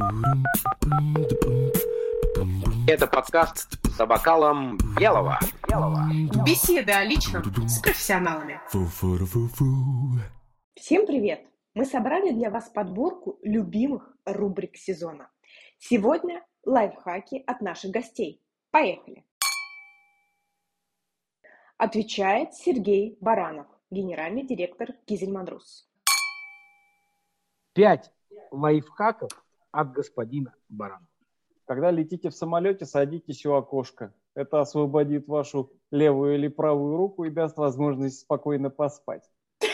Это подкаст «За бокалом белого». Беседы о личном с профессионалами. Всем привет! Мы собрали для вас подборку любимых рубрик сезона. Сегодня лайфхаки от наших гостей. Поехали! Отвечает Сергей Баранов, генеральный директор Кизельманрус. 5 лайфхаков от господина Баранова. Когда летите в самолете, садитесь у окошка. Это освободит вашу левую или правую руку и даст возможность спокойно поспать.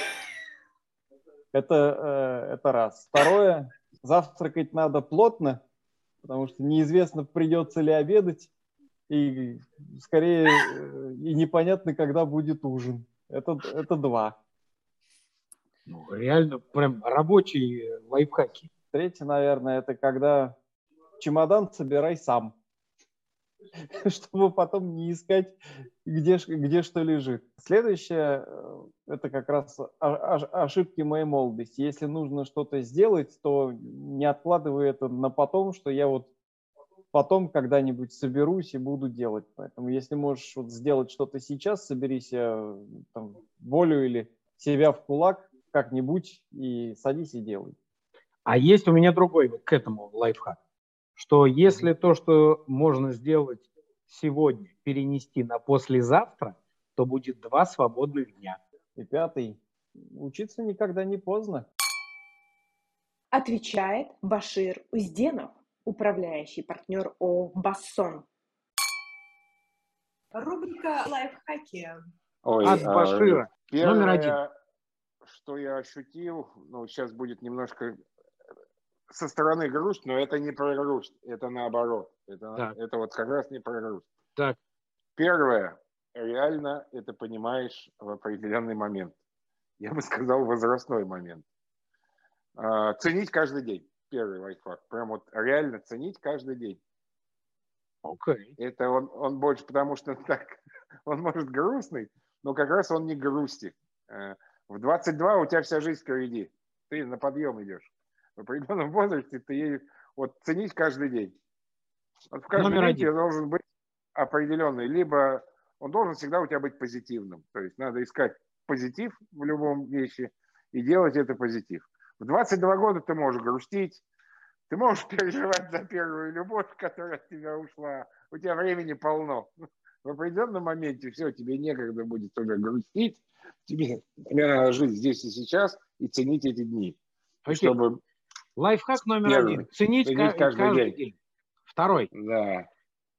Это раз. Второе. Завтракать надо плотно, потому что неизвестно, придется ли обедать. И скорее и непонятно, когда будет ужин. Это 2. Реально прям рабочие лайфхаки. Третье, наверное, это когда чемодан собирай сам, чтобы потом не искать, где что лежит. Следующее, это как раз ошибки моей молодости. Если нужно что-то сделать, то не откладывай это на потом, что я вот потом когда-нибудь соберусь и буду делать. Поэтому если можешь вот сделать что-то сейчас, соберись волю или себя в кулак как-нибудь и садись и делай. А есть у меня другой к этому лайфхак, что если то, что можно сделать сегодня, перенести на послезавтра, то будет 2 свободных дня. И 5. Учиться никогда не поздно. Отвечает Башир Узденов, управляющий партнер ООО «Бассон». Рубрика «Лайфхаки». От Башира. Номер 1. Что я ощутил, сейчас будет немножко со стороны грусть, но это не про грусть, это наоборот. Это вот как раз не про грусть. Так. Первое, реально это понимаешь в определенный момент. Я бы сказал, возрастной момент. Ценить каждый день. Первый лайфхак. Прям вот реально ценить каждый день. Окей. Это он больше, потому что так, он может грустный, но как раз он не грустит. В 22 у тебя вся жизнь впереди. Ты на подъем идешь. В определенном возрасте ты вот ценить каждый день. Вот в каждый Номер день 1. тебе должен быть определенный. Либо он должен всегда у тебя быть позитивным. То есть надо искать позитив в любом вещи и делать это позитив. В 22 года ты можешь грустить, ты можешь переживать за первую любовь, которая от тебя ушла. У тебя времени полно. В определенном моменте все, тебе некогда будет уже грустить. Тебе надо жить здесь и сейчас и ценить эти дни. Окей. Чтобы Лайфхак номер 1. Ценить каждый день. Второй. Да.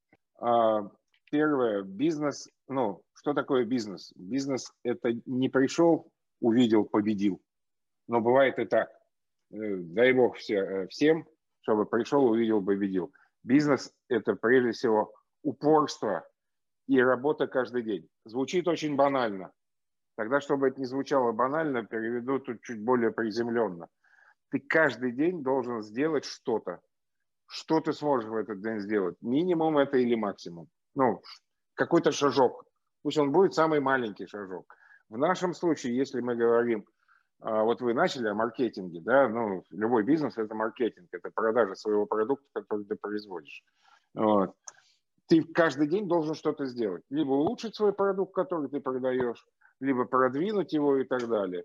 Первое. Бизнес. Что такое бизнес? Бизнес – это не пришел, увидел, победил. Но бывает и так. Дай бог всем, чтобы пришел, увидел, победил. Бизнес – это прежде всего упорство и работа каждый день. Звучит очень банально. Тогда, чтобы это не звучало банально, переведу тут чуть более приземленно. Ты каждый день должен сделать что-то. Что ты сможешь в этот день сделать? Минимум это или максимум? Какой-то шажок. Пусть он будет самый маленький шажок. В нашем случае, если мы говорим, вот вы начали о маркетинге, да, любой бизнес – это маркетинг, это продажа своего продукта, который ты производишь. Вот. Ты каждый день должен что-то сделать. Либо улучшить свой продукт, который ты продаешь, либо продвинуть его и так далее.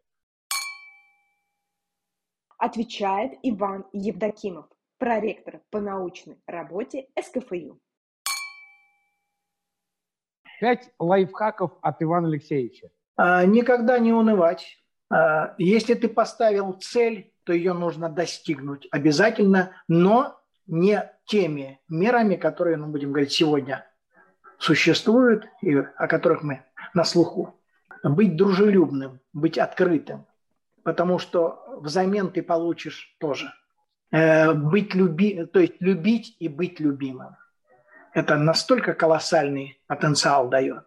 Отвечает Иван Евдокимов, проректор по научной работе СКФЮ. 5 лайфхаков от Ивана Алексеевича. Никогда не унывать. Если ты поставил цель, то ее нужно достигнуть обязательно, но не теми мерами, которые, будем говорить, сегодня существуют и о которых мы на слуху. Быть дружелюбным, быть открытым, потому что взамен ты получишь тоже. То есть любить и быть любимым. Это настолько колоссальный потенциал дает.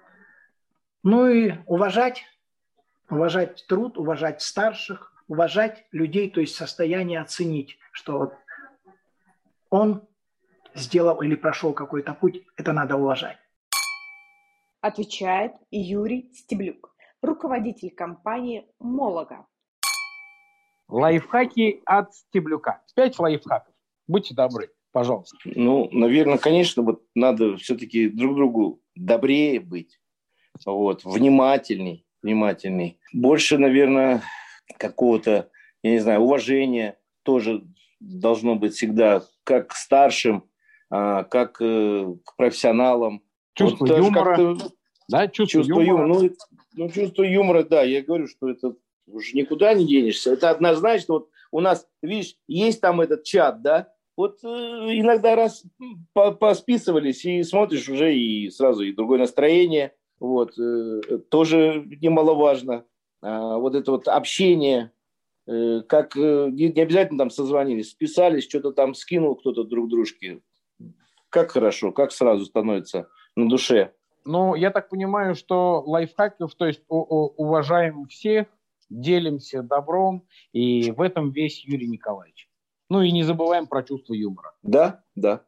И уважать труд, уважать старших, уважать людей, то есть состояние оценить, что он сделал или прошел какой-то путь, это надо уважать. Отвечает Юрий Стеблюк, руководитель компании «Молога». Лайфхаки от Стеблюка. 5 лайфхаков. Будьте добры, пожалуйста. Ну, наверное, конечно, вот надо все-таки друг другу добрее быть, вот, внимательней. Больше, наверное, какого-то, я не знаю, уважения тоже должно быть всегда как к старшим, как к профессионалам. Чувство вот юмора. Да, чувство юмора. Ну, чувство юмора, да, я говорю, что это уже никуда не денешься. Это однозначно. Вот у нас, видишь, есть там этот чат, да, вот иногда раз посписывались и смотришь уже и сразу и другое настроение, вот, тоже немаловажно. Вот это вот общение, как не обязательно там созвонились, списались, что-то там скинул кто-то друг дружке. Как хорошо, как сразу становится на душе. Ну, я так понимаю, что лайфхаков, то есть уважаем всех, делимся добром, и в этом весь Юрий Николаевич. Ну и не забываем про чувство юмора. Да.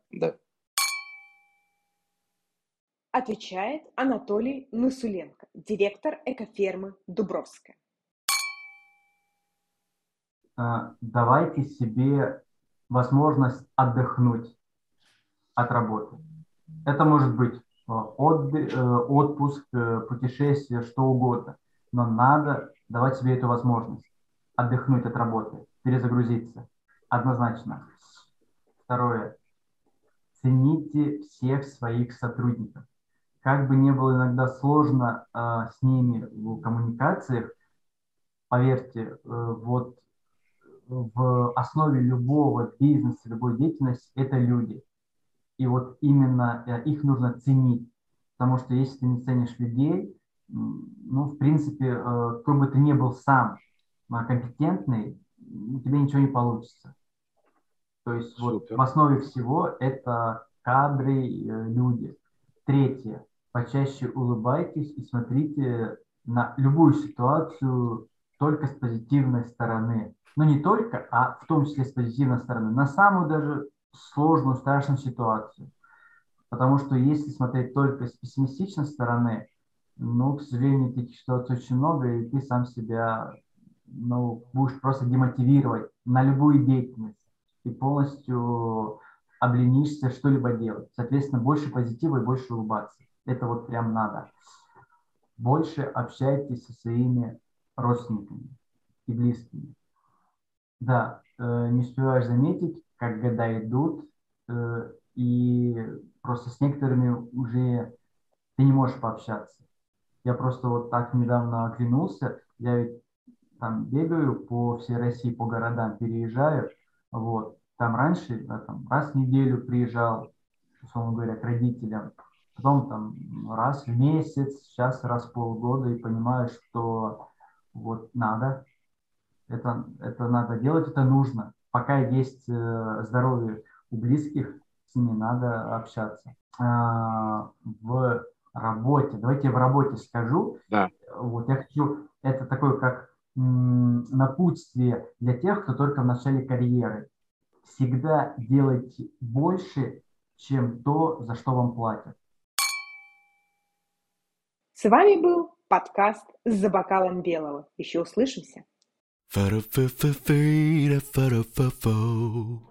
Отвечает Анатолий Нусуленко, директор экофермы Дубровская. Давайте себе возможность отдохнуть от работы. Это может быть отпуск, путешествие, что угодно. Но надо давать себе эту возможность отдохнуть от работы, перезагрузиться. Однозначно. Второе. Цените всех своих сотрудников. Как бы ни было иногда сложно с ними в коммуникациях, поверьте, вот в основе любого бизнеса, любой деятельности это люди. И вот именно их нужно ценить. Потому что если ты не ценишь людей, ну, в принципе, кто бы ты ни был сам компетентный, у тебя ничего не получится. То есть вот в основе всего это кадры, люди. Третье. Почаще улыбайтесь и смотрите на любую ситуацию только с позитивной стороны. Но не только, а в том числе с позитивной стороны. На самую даже сложную, страшную ситуацию. Потому что если смотреть только с пессимистичной стороны, ну, к сожалению, таких ситуаций очень много, и ты сам себя, ну, будешь просто демотивировать на любую деятельность и полностью обленишься что-либо делать. Соответственно, больше позитива и больше улыбаться. Это вот прям надо. Больше общайтесь со своими родственниками и близкими. Да, не успеваешь заметить, как года идут, и просто с некоторыми уже ты не можешь пообщаться. Я просто вот так недавно оглянулся, я ведь там бегаю по всей России, по городам, переезжаю, вот. Там раньше, да, там, раз в неделю приезжал, условно говоря, к родителям, потом там раз в месяц, сейчас раз в полгода, и понимаю, что вот надо, это надо делать, это нужно. Пока есть здоровье у близких, с ними надо общаться. В работе, давайте я в работе скажу. Да. Вот я хочу, это такое как напутствие для тех, кто только в начале карьеры. Всегда делайте больше, чем то, за что вам платят. С вами был подкаст «За бокалом белого». Еще услышимся.